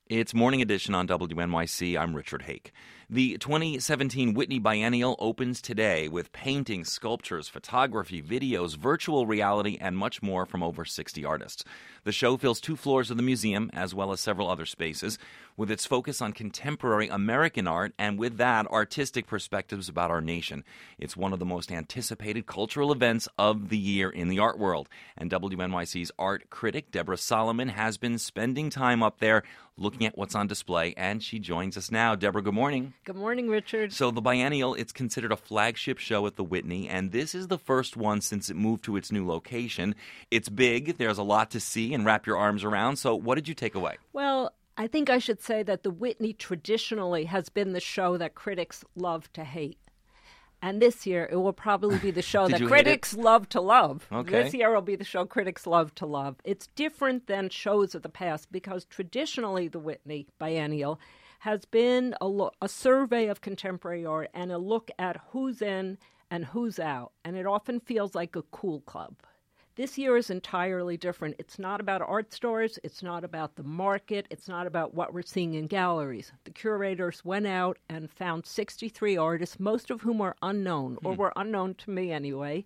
It's Morning Edition on WNYC. I'm Richard Hake. The 2017 Whitney Biennial opens today with paintings, sculptures, photography, videos, virtual reality, and much more from over 60 artists. The show fills 2 floors of the museum, as well as several other spaces, with its focus on contemporary American art and, with that, artistic perspectives about our nation. It's one of the most anticipated cultural events of the year in the art world. And WNYC's art critic, Deborah Solomon, has been spending time up there looking at what's on display, and she joins us now. Deborah, good morning. Good morning, Richard. So the Biennial, it's considered a flagship show at the Whitney, and this is the first one since it moved to its new location. It's big. There's a lot to see and wrap your arms around. So what did you take away? Well, I think I should say that the Whitney traditionally has been the show that critics love to hate. And this year, it will probably be the show that critics love to love. Okay. This year will be the show critics love to love. It's different than shows of the past because traditionally the Whitney Biennial has been a survey of contemporary art and a look at who's in and who's out. And it often feels like a cool club. This year is entirely different. It's not about art stores. It's not about the market. It's not about what we're seeing in galleries. The curators went out and found 63 artists, most of whom are unknown, or were unknown to me anyway.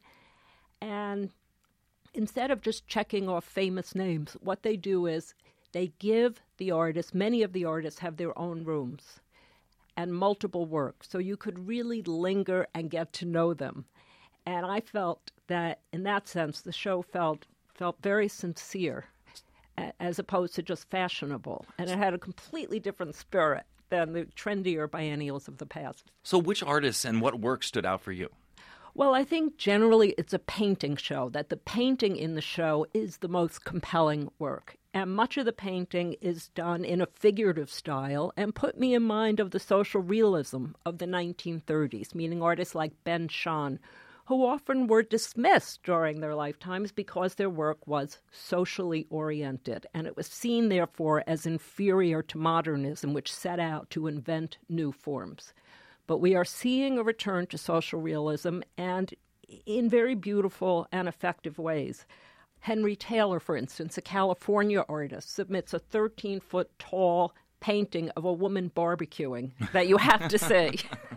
And instead of just checking off famous names, what they do is they give the artists, many of the artists have their own rooms and multiple works, so you could really linger and get to know them. And I felt that, in that sense, the show felt very sincere, as opposed to just fashionable. And it had a completely different spirit than the trendier biennials of the past. So which artists and what work stood out for you? Well, I think generally it's a painting show, that the painting in the show is the most compelling work. And much of the painting is done in a figurative style and put me in mind of the social realism of the 1930s, meaning artists like Ben Shahn, who often were dismissed during their lifetimes because their work was socially oriented, and it was seen, therefore, as inferior to modernism, which set out to invent new forms. But we are seeing a return to social realism, and in very beautiful and effective ways. Henry Taylor, for instance, a California artist, submits a 13-foot tall painting of a woman barbecuing that you have to see.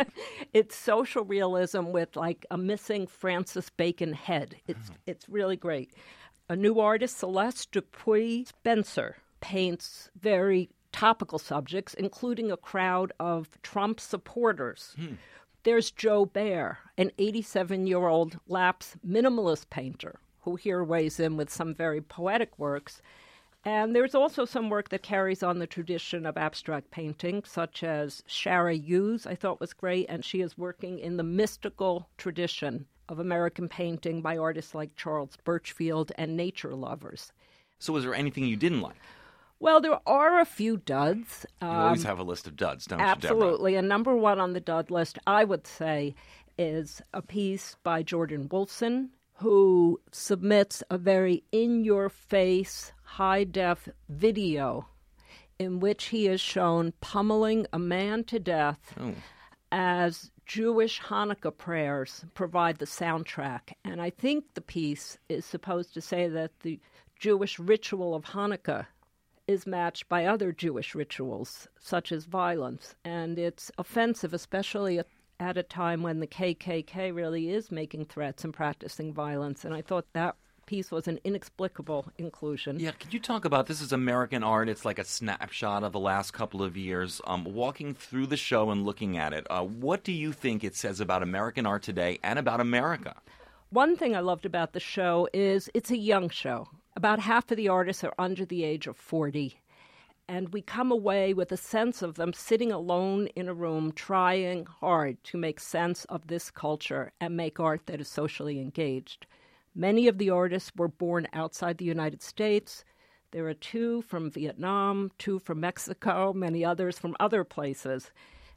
It's social realism with like a missing Francis Bacon head. It's really great. A new artist, Celeste Dupuy Spencer, paints very topical subjects, including a crowd of Trump supporters. There's Joe Bear, an 87-year-old lapsed minimalist painter, who here weighs in with some very poetic works. And there's also some work that carries on the tradition of abstract painting, such as Shara Hughes, I thought was great, and she is working in the mystical tradition of American painting by artists like Charles Birchfield and nature lovers. So is there anything you didn't like? Well, there are a few duds. You always have a list of duds, don't you, Deborah? Absolutely. And number one on the dud list, I would say, is a piece by Jordan Wolfson, who submits a very in-your-face, high-def video in which he is shown pummeling a man to death as Jewish Hanukkah prayers provide the soundtrack. And I think the piece is supposed to say that the Jewish ritual of Hanukkah is matched by other Jewish rituals, such as violence. And it's offensive, especially at a time when the KKK really is making threats and practicing violence. And I thought that piece was an inexplicable inclusion. Yeah, could you talk about, this is American art, it's like a snapshot of the last couple of years. Walking through the show and looking at it, what do you think it says about American art today and about America? One thing I loved about the show is it's a young show. About half of the artists are under the age of 40. And we come away with a sense of them sitting alone in a room, trying hard to make sense of this culture and make art that is socially engaged. Many of the artists were born outside the United States. There are 2 from Vietnam, 2 from Mexico, many others from other places.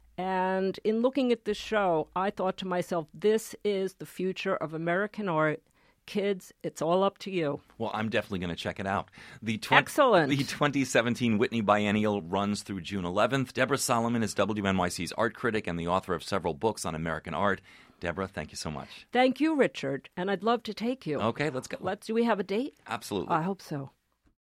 And in looking at this show, I thought to myself, this is the future of American art. Kids, it's all up to you. Well, I'm definitely going to check it out. Excellent. The 2017 Whitney Biennial runs through June 11th. Deborah Solomon is WNYC's art critic and the author of several books on American art. Deborah, thank you so much. Thank you, Richard. And I'd love to take you. Okay, let's go. Do we have a date? Absolutely. I hope so.